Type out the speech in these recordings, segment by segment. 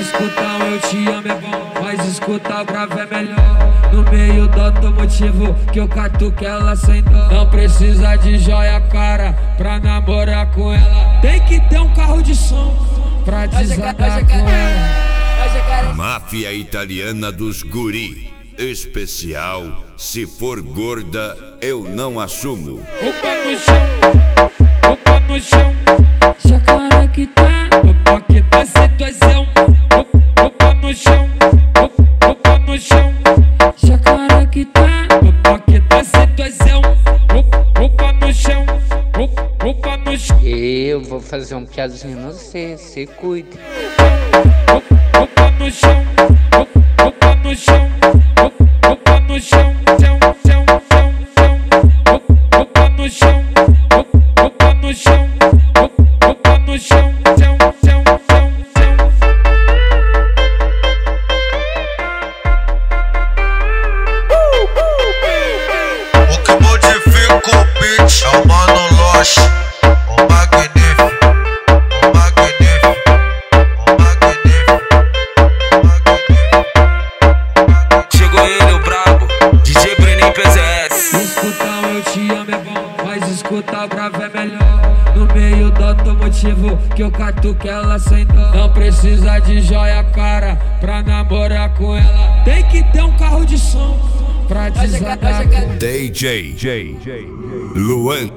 Escutar eu te amo é bom, mas escutar o bravo é melhor. No meio do automotivo que eu catuco ela sem dó. Não precisa de joia cara pra namorar com ela. Tem que ter um carro de som pra desandar com ela. Máfia italiana dos guri. Especial, se for gorda, eu não assumo. O pé no chão, já cara que tá, o que tá situação. O pé no chão, já cara que tá, o que tá situação. O pé no chão, o pé no chão. Eu vou fazer um piadinho no você, se cuide. O pé no chão, o pé no chão. O pé no chão, o pé no chão, o pé no chão, o pé no chão. O que modifica o beat é o Mano Loche, o magnífico, o magnífico, o magnífico. Chegou ele, o brabo, DJ Breninho PZS. Escutar eu te amo é bom, mas escutar o bravo é melhor. No meio do automotivo que eu catuco ela sem dó. Não precisa de joia cara pra namorar com ela. Tem que ter um carro de som pra desandar com ela. DJ Luan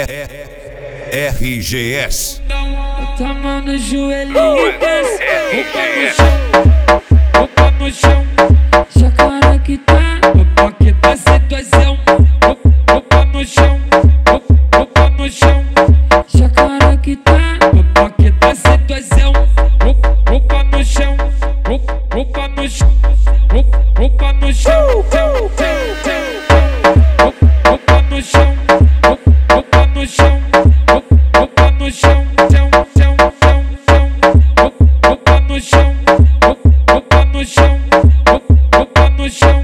RGS. Bota a mão no joelhinho e desce. O pé no chão, já cara que tá, o que tá situação. O pé no chão, o pé no chão, já cara que tá, o que tá situação. O pé no chão, o pé no chão, o pé no chão, o pé no chão, o pé no chão, o pé no chão, o pé no chão, o pé no chão, o pé no chão.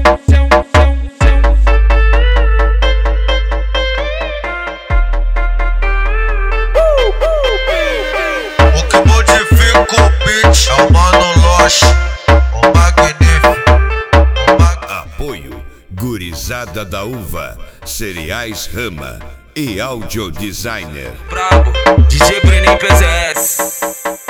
O que modifica o beat é o Mano Loche, o magnífico, o magnífico. Apoio Gurizada da Uva, Cereais Rama e Audio Designer. Brabo, DJ Breninho PZS.